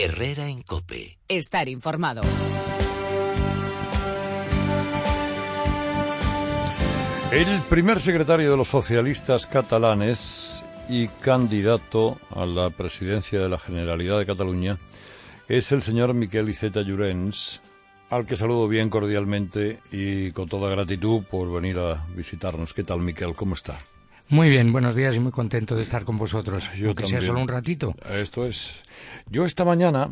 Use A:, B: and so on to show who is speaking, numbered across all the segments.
A: Herrera en COPE.
B: Estar informado.
C: El primer secretario de los socialistas catalanes y candidato a la presidencia de la Generalidad de Cataluña es el señor Miquel Iceta Llorens, al que saludo bien cordialmente y con toda gratitud por venir a visitarnos. ¿Qué tal, Miquel? ¿Cómo está?
D: Muy bien, buenos días y muy contento de estar con vosotros,
C: aunque
D: sea solo un ratito.
C: Esto es. Yo esta mañana,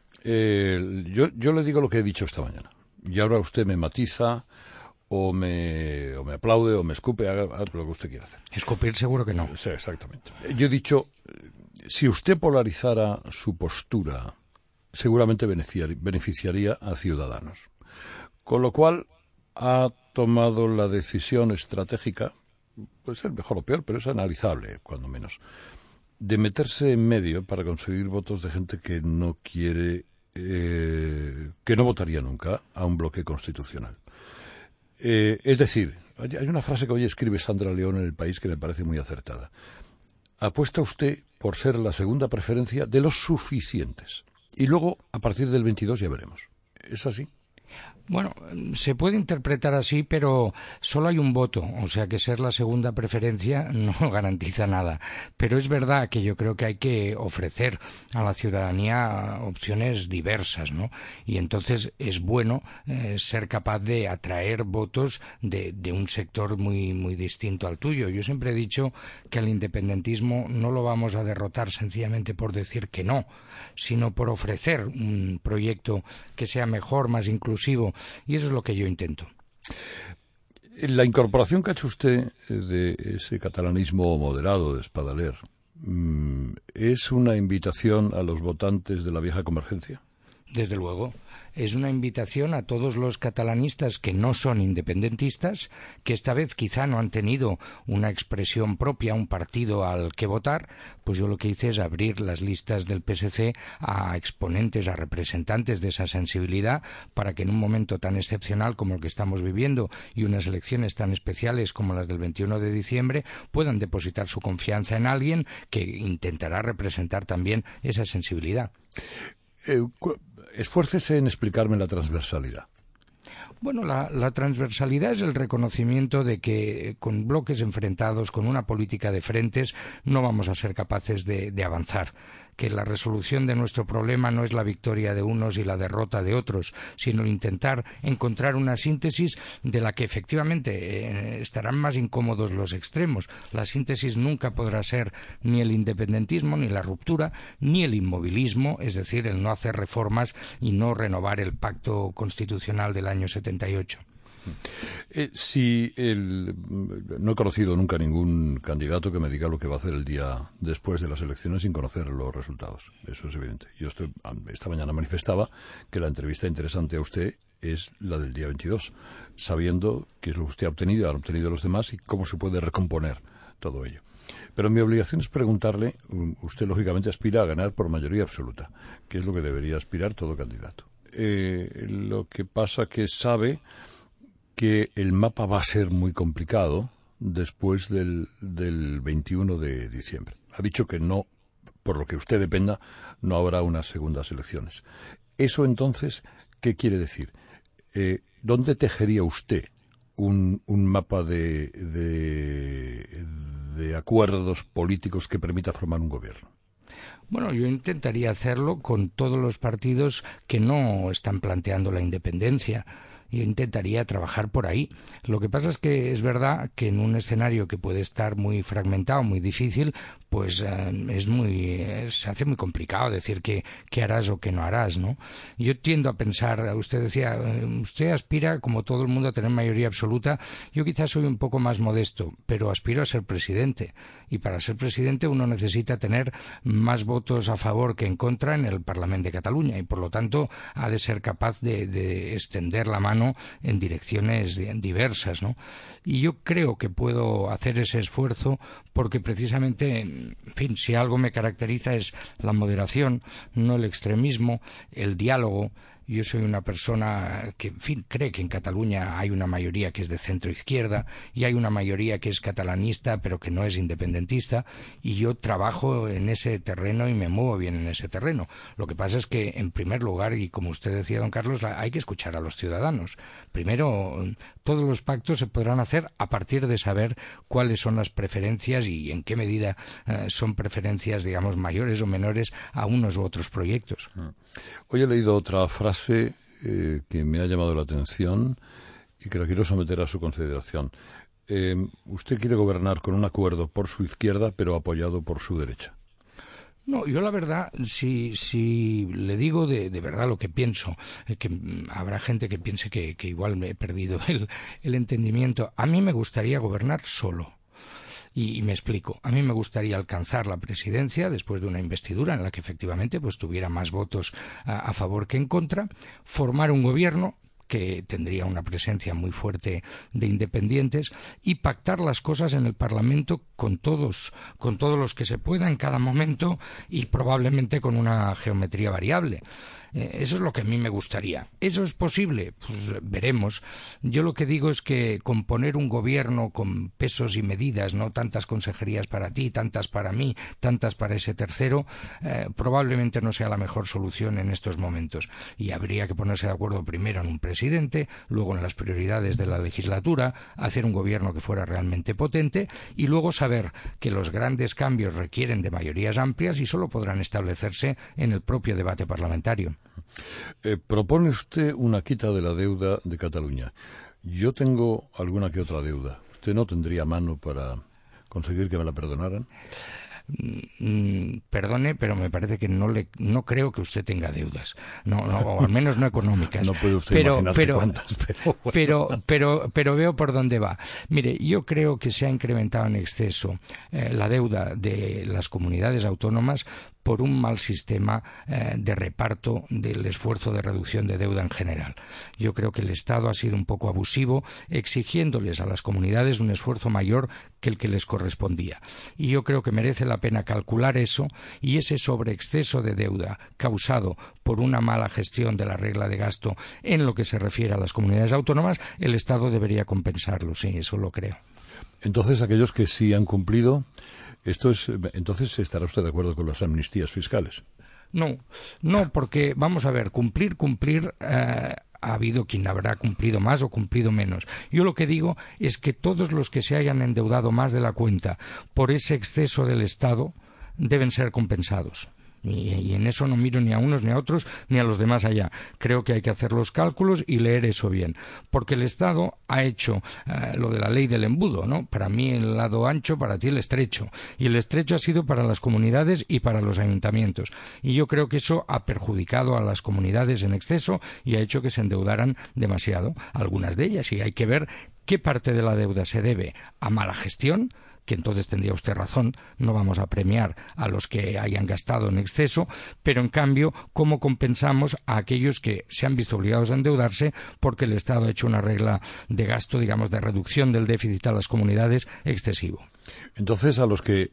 C: yo le digo lo que he dicho esta mañana, y ahora usted me matiza, o me aplaude, o me escupe, haga lo que usted quiera hacer.
D: Escupir seguro que no.
C: Sí, exactamente. Yo he dicho, si usted polarizara su postura, seguramente beneficiaría a Ciudadanos. Con lo cual, ha tomado la decisión estratégica, puede ser mejor o peor, pero es analizable, cuando menos, de meterse en medio para conseguir votos de gente que no quiere, que no votaría nunca a un bloque constitucional. Es decir, hay una frase que hoy escribe Sandra León en El País que me parece muy acertada. Apuesta usted por ser la segunda preferencia de los suficientes. Y luego, a partir del 22 ya veremos. ¿Es así?
D: Bueno, se puede interpretar así, pero solo hay un voto, o sea que ser la segunda preferencia no garantiza nada. Pero es verdad que yo creo que hay que ofrecer a la ciudadanía opciones diversas, ¿no? Y entonces es bueno ser capaz de atraer votos de un sector muy distinto al tuyo. Yo siempre he dicho que al independentismo no lo vamos a derrotar sencillamente por decir que no, sino por ofrecer un proyecto que sea mejor, más inclusivo. Y eso es lo que yo intento.
C: La incorporación que ha hecho usted de ese catalanismo moderado de Espadaler, ¿es una invitación a los votantes de la vieja convergencia?
D: Desde luego. Es una invitación a todos los catalanistas que no son independentistas, que esta vez quizá no han tenido una expresión propia, un partido al que votar. Pues yo lo que hice es abrir las listas del PSC a exponentes, a representantes de esa sensibilidad, para que en un momento tan excepcional como el que estamos viviendo y unas elecciones tan especiales como las del 21 de diciembre, puedan depositar su confianza en alguien que intentará representar también esa sensibilidad.
C: Esfuércese en explicarme la transversalidad.
D: Bueno, la transversalidad es el reconocimiento de que con bloques enfrentados, con una política de frentes, no vamos a ser capaces de avanzar. Que la resolución de nuestro problema no es la victoria de unos y la derrota de otros, sino intentar encontrar una síntesis de la que efectivamente estarán más incómodos los extremos. La síntesis nunca podrá ser ni el independentismo, ni la ruptura, ni el inmovilismo, es decir, el no hacer reformas y no renovar el pacto constitucional del año 78.
C: No he conocido nunca ningún candidato que me diga lo que va a hacer el día después de las elecciones sin conocer los resultados. Eso es evidente. Yo esta mañana manifestaba que la entrevista interesante a usted es la del día 22, sabiendo qué es lo que usted ha obtenido, han obtenido los demás y cómo se puede recomponer todo ello. Pero mi obligación es preguntarle, usted lógicamente aspira a ganar por mayoría absoluta, que es lo que debería aspirar todo candidato. Lo que pasa que sabe que el mapa va a ser muy complicado después del 21 de diciembre. Ha dicho que no, por lo que usted dependa, no habrá unas segundas elecciones. Eso entonces, ¿qué quiere decir? ¿Dónde tejería usted un mapa de acuerdos políticos que permita formar un gobierno?
D: Bueno, yo intentaría hacerlo con todos los partidos que no están planteando la independencia. Yo intentaría trabajar por ahí. Lo que pasa es que es verdad que en un escenario que puede estar muy fragmentado, muy difícil, pues se hace muy complicado decir qué harás o qué no harás, ¿no? Yo tiendo a pensar, usted decía, usted aspira, como todo el mundo, a tener mayoría absoluta. Yo quizás soy un poco más modesto, pero aspiro a ser presidente. Y para ser presidente uno necesita tener más votos a favor que en contra en el Parlamento de Cataluña y, por lo tanto, ha de ser capaz de extender la mano en direcciones diversas, ¿no? Y yo creo que puedo hacer ese esfuerzo porque precisamente, en fin, si algo me caracteriza es la moderación, no el extremismo, el diálogo, Yo soy una persona que, en fin, cree que en Cataluña hay una mayoría que es de centro-izquierda y hay una mayoría que es catalanista pero que no es independentista, y yo trabajo en ese terreno y me muevo bien en ese terreno. Lo que pasa es que, en primer lugar, y como usted decía, don Carlos, hay que escuchar a los ciudadanos. Primero, todos los pactos se podrán hacer a partir de saber cuáles son las preferencias y en qué medida son preferencias, digamos, mayores o menores a unos u otros proyectos.
C: Hoy he leído otra frase que me ha llamado la atención y que la quiero someter a su consideración. Usted quiere gobernar con un acuerdo por su izquierda, pero apoyado por su derecha.
D: No, yo la verdad, si le digo de verdad lo que pienso, que habrá gente que piense que igual me he perdido el entendimiento. A mí me gustaría gobernar solo. Y me explico. A mí me gustaría alcanzar la presidencia después de una investidura en la que efectivamente pues tuviera más votos a favor que en contra, formar un gobierno que tendría una presencia muy fuerte de independientes, y pactar las cosas en el Parlamento con todos los que se pueda en cada momento, y probablemente con una geometría variable. Eso es lo que a mí me gustaría. ¿Eso es posible? Pues veremos. Yo lo que digo es que componer un gobierno con pesos y medidas, no tantas consejerías para ti, tantas para mí, tantas para ese tercero, probablemente no sea la mejor solución en estos momentos. Y habría que ponerse de acuerdo primero en un presidente, luego en las prioridades de la legislatura, hacer un gobierno que fuera realmente potente, y luego saber que los grandes cambios requieren de mayorías amplias y solo podrán establecerse en el propio debate parlamentario.
C: Propone usted una quita de la deuda de Cataluña. Yo tengo alguna que otra deuda. ¿Usted no tendría mano para conseguir que me la perdonaran?
D: Perdone, pero me parece que no creo que usted tenga deudas, o al menos no económicas.
C: No puede usted imaginarse cuántas,
D: pero veo por dónde va. Mire, yo creo que se ha incrementado en exceso la deuda de las comunidades autónomas por un mal sistema de reparto del esfuerzo de reducción de deuda en general. Yo creo que el Estado ha sido un poco abusivo, exigiéndoles a las comunidades un esfuerzo mayor que el que les correspondía. Y yo creo que merece la pena calcular eso, y ese sobreexceso de deuda causado por una mala gestión de la regla de gasto en lo que se refiere a las comunidades autónomas, el Estado debería compensarlo. Sí, eso lo creo.
C: Entonces, aquellos que sí han cumplido, entonces estará usted de acuerdo con las amnistías fiscales.
D: No, porque vamos a ver, cumplir, ha habido quien habrá cumplido más o cumplido menos. Yo lo que digo es que todos los que se hayan endeudado más de la cuenta por ese exceso del Estado deben ser compensados. Y en eso no miro ni a unos ni a otros ni a los demás allá. Creo que hay que hacer los cálculos y leer eso bien, porque el Estado ha hecho lo de la ley del embudo, ¿no? Para mí el lado ancho, para ti el estrecho, y el estrecho ha sido para las comunidades y para los ayuntamientos, y yo creo que eso ha perjudicado a las comunidades en exceso y ha hecho que se endeudaran demasiado, algunas de ellas, y hay que ver qué parte de la deuda se debe a mala gestión, que entonces tendría usted razón, no vamos a premiar a los que hayan gastado en exceso, pero en cambio, ¿cómo compensamos a aquellos que se han visto obligados a endeudarse porque el Estado ha hecho una regla de gasto, digamos, de reducción del déficit a las comunidades excesivo?
C: Entonces, a los que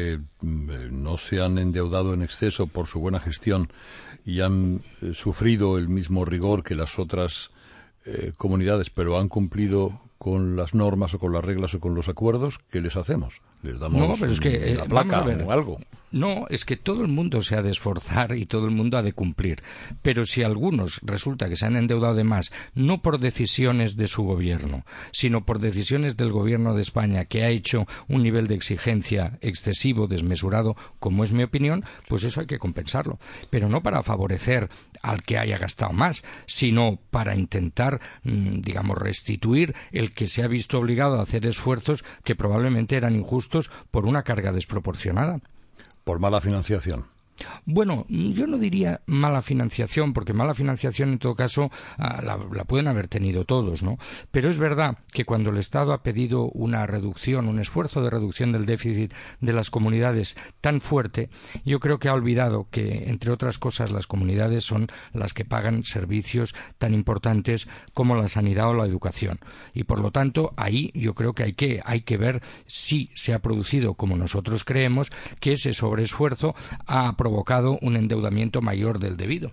C: no se han endeudado en exceso por su buena gestión y han sufrido el mismo rigor que las otras comunidades, pero han cumplido con las normas o con las reglas o con los acuerdos, ¿qué les hacemos? ¿Les damos una placa o algo?
D: No, es que todo el mundo se ha de esforzar y todo el mundo ha de cumplir. Pero si algunos resulta que se han endeudado de más, no por decisiones de su gobierno, sino por decisiones del gobierno de España, que ha hecho un nivel de exigencia excesivo, desmesurado, como es mi opinión, pues eso hay que compensarlo. Pero no para favorecer al que haya gastado más, sino para intentar, digamos, restituir el que se ha visto obligado a hacer esfuerzos que probablemente eran injustos por una carga desproporcionada.
C: Por mala financiación.
D: Bueno, yo no diría mala financiación, porque mala financiación en todo caso la pueden haber tenido todos, ¿no? Pero es verdad que cuando el Estado ha pedido una reducción, un esfuerzo de reducción del déficit de las comunidades tan fuerte, yo creo que ha olvidado que, entre otras cosas, las comunidades son las que pagan servicios tan importantes como la sanidad o la educación. Y por lo tanto, ahí yo creo que hay que ver si se ha producido, como nosotros creemos, que ese sobreesfuerzo ha provocado un endeudamiento mayor del debido.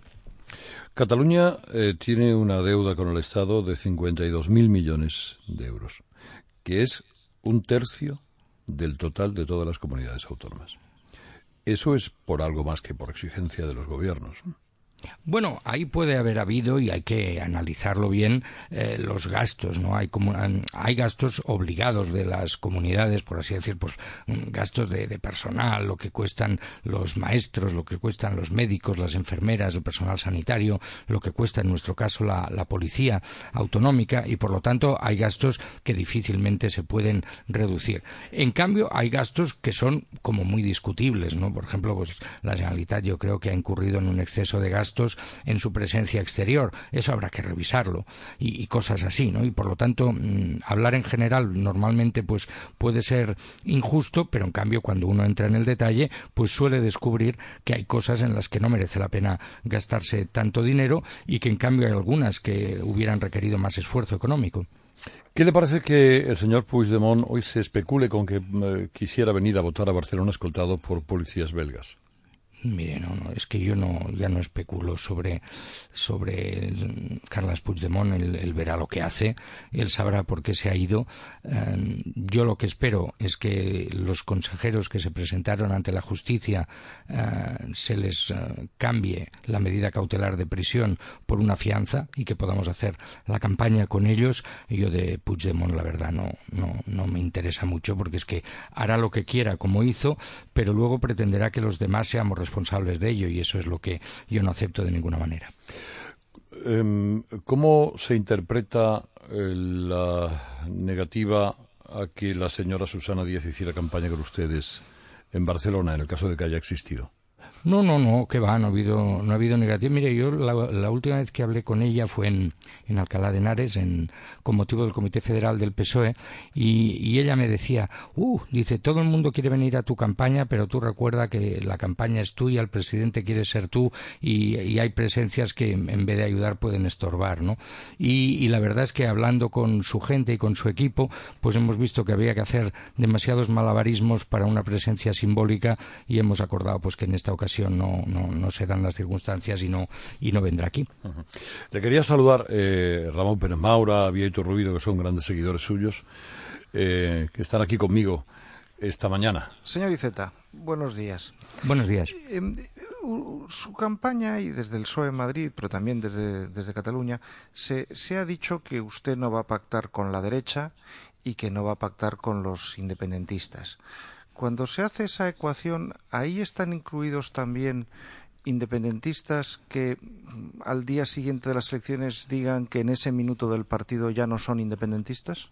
C: Cataluña tiene una deuda con el Estado de 52.000 millones de euros, que es 1/3 del total de todas las comunidades autónomas. Eso es por algo más que por exigencia de los gobiernos.
D: Bueno, ahí puede haber habido, y hay que analizarlo bien, los gastos, ¿no? Hay gastos obligados de las comunidades, por así decir, pues gastos de personal, lo que cuestan los maestros, lo que cuestan los médicos, las enfermeras, el personal sanitario, lo que cuesta en nuestro caso la policía autonómica, y por lo tanto hay gastos que difícilmente se pueden reducir. En cambio, hay gastos que son como muy discutibles, ¿no? Por ejemplo, pues la Generalitat yo creo que ha incurrido en un exceso de gastos en su presencia exterior. Eso habrá que revisarlo y cosas así, ¿no? Y por lo tanto, hablar en general normalmente pues puede ser injusto, pero en cambio cuando uno entra en el detalle pues suele descubrir que hay cosas en las que no merece la pena gastarse tanto dinero y que en cambio hay algunas que hubieran requerido más esfuerzo económico.
C: ¿Qué le parece que el señor Puigdemont hoy se especule con que quisiera venir a votar a Barcelona escoltado por policías belgas?
D: Mire, no, es que yo ya no especulo sobre Carles Puigdemont. Él verá lo que hace, él sabrá por qué se ha ido. Yo lo que espero es que los consejeros que se presentaron ante la justicia se les cambie la medida cautelar de prisión por una fianza y que podamos hacer la campaña con ellos. Yo de Puigdemont la verdad no me interesa mucho, porque es que hará lo que quiera como hizo, pero luego pretenderá que los demás seamos responsables de ello, y eso es lo que yo no acepto de ninguna manera.
C: ¿Cómo se interpreta la negativa a que la señora Susana Díaz hiciera campaña con ustedes en Barcelona, en el caso de que haya existido?
D: No, que va, no ha habido negativo. Mire, yo la última vez que hablé con ella fue en Alcalá de Henares, con motivo del Comité Federal del PSOE, y ella me decía, dice, todo el mundo quiere venir a tu campaña, pero tú recuerda que la campaña es tuya, el presidente quiere ser tú, y hay presencias que en vez de ayudar pueden estorbar, ¿no? Y la verdad es que hablando con su gente y con su equipo, pues hemos visto que había que hacer demasiados malabarismos para una presencia simbólica, y hemos acordado pues que en esta ocasión no se dan las circunstancias y no vendrá aquí.
C: Uh-huh. Le quería saludar Ramón Pérez Maura, Bieito Rubido, que son grandes seguidores suyos, que están aquí conmigo esta mañana.
A: Señor Iceta, buenos días.
D: Buenos días.
A: Su campaña, y desde el PSOE en Madrid, pero también desde Cataluña, se ha dicho que usted no va a pactar con la derecha y que no va a pactar con los independentistas. Cuando se hace esa ecuación, ¿ahí están incluidos también independentistas que al día siguiente de las elecciones digan que en ese minuto del partido ya no son independentistas?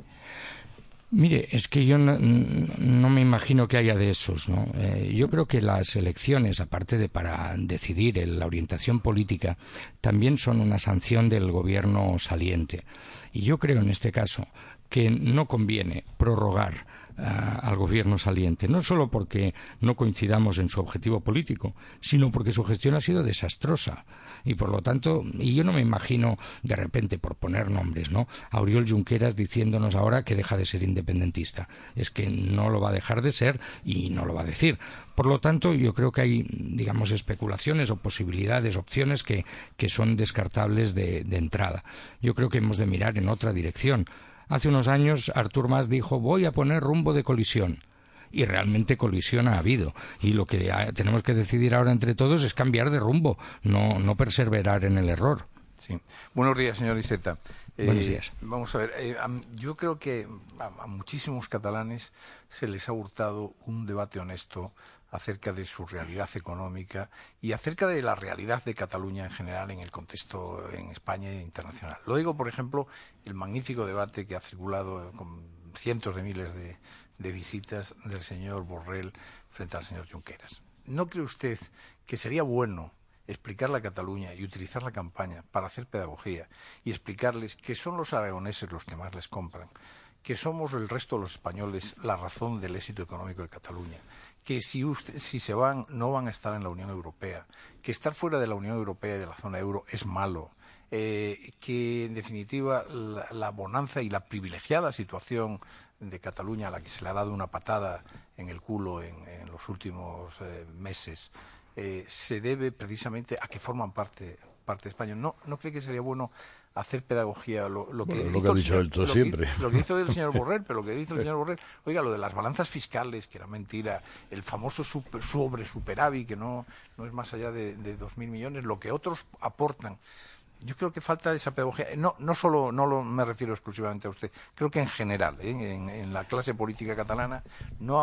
D: Mire, es que yo no me imagino que haya de esos, ¿no? Yo creo que las elecciones, aparte de para decidir la orientación política, también son una sanción del gobierno saliente. Y yo creo en este caso que no conviene prorrogar al gobierno saliente, no solo porque no coincidamos en su objetivo político, sino porque su gestión ha sido desastrosa. Y por lo tanto, y yo no me imagino de repente, por poner nombres, ¿no?, a Oriol Junqueras diciéndonos ahora que deja de ser independentista. Es que no lo va a dejar de ser y no lo va a decir. Por lo tanto, yo creo que hay, digamos, especulaciones o posibilidades, opciones que son descartables de entrada. Yo creo que hemos de mirar en otra dirección. Hace unos años Artur Mas dijo, voy a poner rumbo de colisión. Y realmente colisión ha habido. Y lo que tenemos que decidir ahora entre todos es cambiar de rumbo, no perseverar en el error.
B: Sí. Buenos días, señor Iceta.
D: Buenos días.
B: Vamos a ver, yo creo que a muchísimos catalanes se les ha hurtado un debate honesto acerca de su realidad económica y acerca de la realidad de Cataluña en general en el contexto en España e internacional. Lo digo, por ejemplo, el magnífico debate que ha circulado con cientos de miles de visitas del señor Borrell frente al señor Junqueras. ¿No cree usted que sería bueno explicarle a Cataluña y utilizar la campaña para hacer pedagogía y explicarles que son los aragoneses los que más les compran, que somos el resto de los españoles la razón del éxito económico de Cataluña, que si se van no van a estar en la Unión Europea, que estar fuera de la Unión Europea y de la zona euro es malo, que en definitiva la bonanza y la privilegiada situación de Cataluña, a la que se le ha dado una patada en el culo en los últimos meses, se debe precisamente a que forman parte parte de España. ¿No cree que sería bueno hacer pedagogía? Lo que
C: ha dicho él todo siempre.
B: Lo que hizo el señor Borrell, pero lo que dice el señor Borrell, oiga, lo de las balanzas fiscales, que era mentira, el famoso superávit, que no es más allá de 2.000 millones, lo que otros aportan. Yo creo que falta esa pedagogía. No me refiero exclusivamente a usted. Creo que en general, en la clase política catalana, no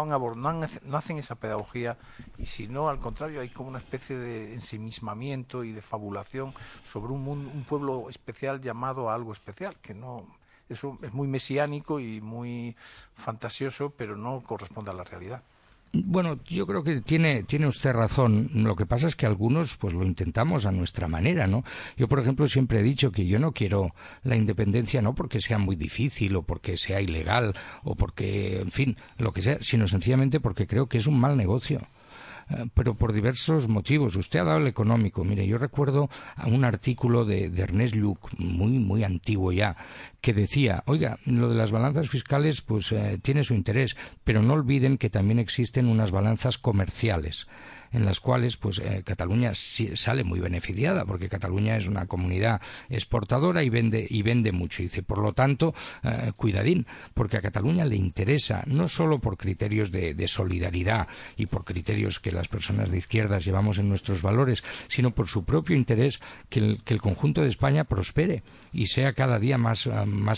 B: hacen esa pedagogía, y si no, al contrario, hay como una especie de ensimismamiento y de fabulación sobre un pueblo especial llamado a algo especial, que no. Eso es muy mesiánico y muy fantasioso, pero no corresponde a la realidad.
D: Bueno, yo creo que tiene usted razón. Lo que pasa es que algunos pues lo intentamos a nuestra manera, ¿no? Yo, por ejemplo, siempre he dicho que yo no quiero la independencia no porque sea muy difícil o porque sea ilegal o porque, en fin, lo que sea, sino sencillamente porque creo que es un mal negocio. Pero por diversos motivos. Usted ha dado el económico. Mire, yo recuerdo a un artículo de Ernest Lluch, muy antiguo ya, que decía, oiga, lo de las balanzas fiscales pues tiene su interés, pero no olviden que también existen unas balanzas comerciales, en las cuales pues Cataluña sale muy beneficiada, porque Cataluña es una comunidad exportadora y vende mucho. Y dice, por lo tanto, cuidadín, porque a Cataluña le interesa, no solo por criterios de solidaridad y por criterios que las personas de izquierdas llevamos en nuestros valores, sino por su propio interés que el conjunto de España prospere y sea cada día más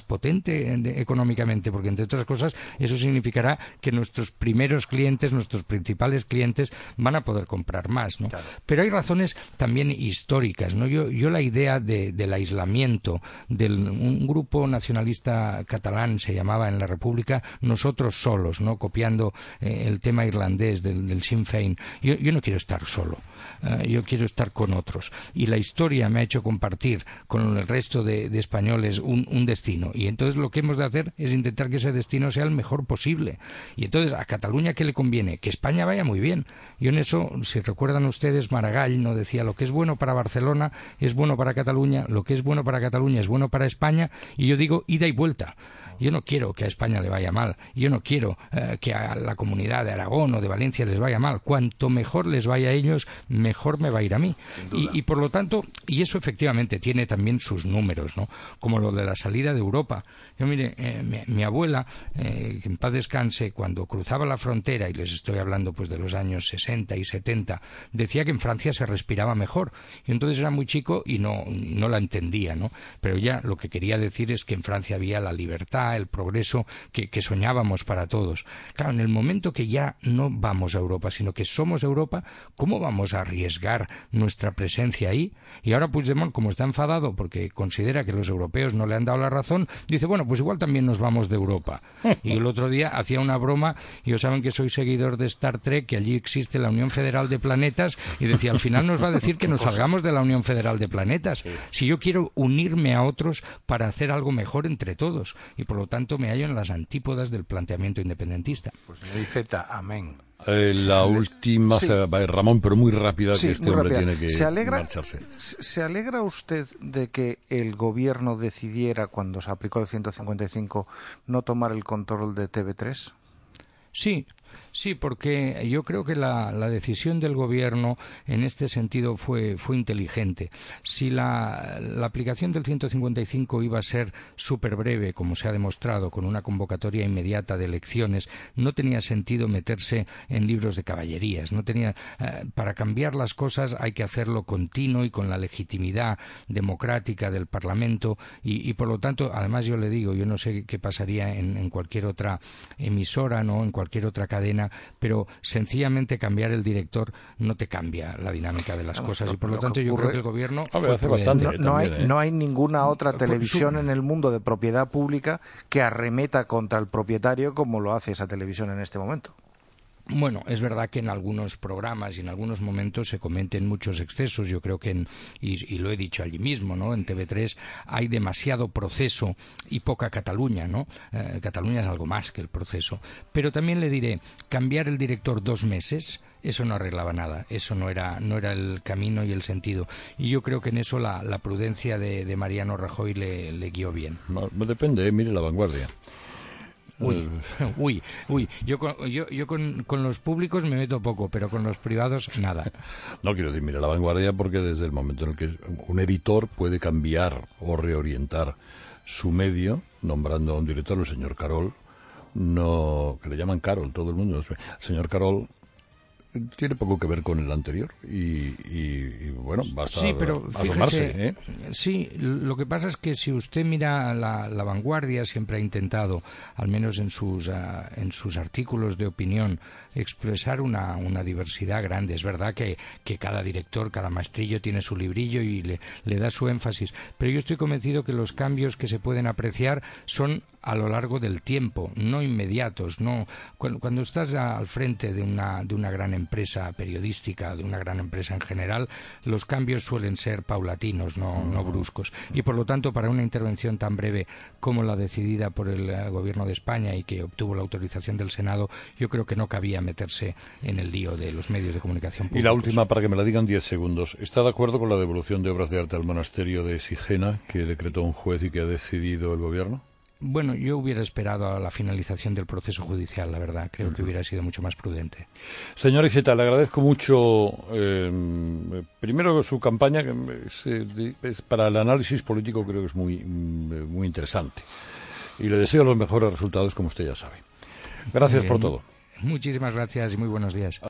D: potente económicamente, porque entre otras cosas eso significará que nuestros primeros clientes, nuestros principales clientes van a poder comprar más, ¿no? Claro. Pero hay razones también históricas, ¿no? Yo la idea del aislamiento un grupo nacionalista catalán se llamaba en la República Nosotros Solos, ¿no? Copiando el tema irlandés del Sinn Féin. Yo no quiero estar solo. Yo quiero estar con otros. Y la historia me ha hecho compartir con el resto de españoles un destino. Y entonces lo que hemos de hacer es intentar que ese destino sea el mejor posible. Y entonces, ¿a Cataluña qué le conviene? Que España vaya muy bien. Yo en eso, si recuerdan ustedes, Maragall no decía lo que es bueno para Barcelona es bueno para Cataluña, lo que es bueno para Cataluña es bueno para España, y yo digo ida y vuelta. Yo no quiero que a España le vaya mal, yo no quiero que a la comunidad de Aragón o de Valencia les vaya mal. Cuanto mejor les vaya a ellos, mejor me va a ir a mí. Y por lo tanto, y eso efectivamente tiene también sus números, ¿no? Como lo de la salida de Europa. Yo mire, mi abuela, que en paz descanse, cuando cruzaba la frontera, y les estoy hablando pues de los años 60 y 70, decía que en Francia se respiraba mejor. Y entonces era muy chico y no la entendía, ¿no? Pero ya lo que quería decir es que en Francia había la libertad, el progreso que soñábamos para todos. Claro, en el momento que ya no vamos a Europa, sino que somos Europa, ¿cómo vamos a arriesgar nuestra presencia ahí? Y ahora Puigdemont, como está enfadado porque considera que los europeos no le han dado la razón, dice, bueno, pues igual también nos vamos de Europa. Y el otro día hacía una broma, y yo saben que soy seguidor de Star Trek, que allí existe la Unión Federal de Planetas, y decía, al final nos va a decir que nos salgamos de la Unión Federal de Planetas. Si yo quiero unirme a otros para hacer algo mejor entre todos, y por lo tanto me hallo en las antípodas del planteamiento independentista.
B: Pues me dice amén.
C: La última, sí. Ramón, pero muy rápida,
A: sí,
C: que este hombre tiene que marcharse.
A: ¿Se alegra usted de que el gobierno decidiera, cuando se aplicó el 155, no tomar el control de TV3?
D: Sí, porque yo creo que la decisión del gobierno en este sentido fue inteligente. Si la aplicación del 155 iba a ser súper breve, como se ha demostrado, con una convocatoria inmediata de elecciones, no tenía sentido meterse en libros de caballerías. No tenía, para cambiar las cosas hay que hacerlo continuo y con la legitimidad democrática del Parlamento y por lo tanto, además yo le digo, yo no sé qué pasaría en cualquier otra emisora, no, en cualquier otra cadena, pero sencillamente cambiar el director no te cambia la dinámica de las cosas y por lo tanto yo creo que el gobierno
C: hace bastante
A: no hay ninguna otra televisión en el mundo de propiedad pública que arremeta contra el propietario como lo hace esa televisión en este momento.
D: Bueno, es verdad que en algunos programas y en algunos momentos se cometen muchos excesos. Yo creo que, y lo he dicho allí mismo, ¿no? En TV3 hay demasiado proceso y poca Cataluña, ¿no? Cataluña es algo más que el proceso. Pero también le diré, cambiar el director 2 meses, eso no arreglaba nada, eso no era el camino y el sentido. Y yo creo que en eso la prudencia de Mariano Rajoy le guió bien.
C: No, depende, mire La Vanguardia.
D: Uy, yo con los públicos me meto poco, pero con los privados nada.
C: No quiero decir, mira, La Vanguardia, porque desde el momento en el que un editor puede cambiar o reorientar su medio, nombrando a un director, el señor Carol, que le llaman Carol, todo el mundo, el señor Carol tiene poco que ver con el anterior y bueno, basta asomarse, ¿eh?
D: Sí, lo que pasa es que si usted mira la Vanguardia, siempre ha intentado, al menos en sus artículos de opinión, expresar una diversidad grande. Es verdad que cada director, cada maestrillo tiene su librillo y le da su énfasis, pero yo estoy convencido que los cambios que se pueden apreciar son a lo largo del tiempo, no inmediatos. No, cuando estás al frente de una gran empresa periodística, de una gran empresa en general, los cambios suelen ser paulatinos, no bruscos. Y por lo tanto, para una intervención tan breve como la decidida por el Gobierno de España y que obtuvo la autorización del Senado, yo creo que no cabía meterse en el lío de los medios de comunicación públicos.
C: Y la última, para que me la digan 10 segundos. ¿Está de acuerdo con la devolución de obras de arte al monasterio de Sigena que decretó un juez y que ha decidido el Gobierno?
D: Bueno, yo hubiera esperado a la finalización del proceso judicial, la verdad. Creo que hubiera sido mucho más prudente.
C: Señor Iceta, le agradezco mucho, primero su campaña, que es para el análisis político creo que es muy interesante. Y le deseo los mejores resultados, como usted ya sabe. Gracias por todo.
D: Muchísimas gracias y muy buenos días.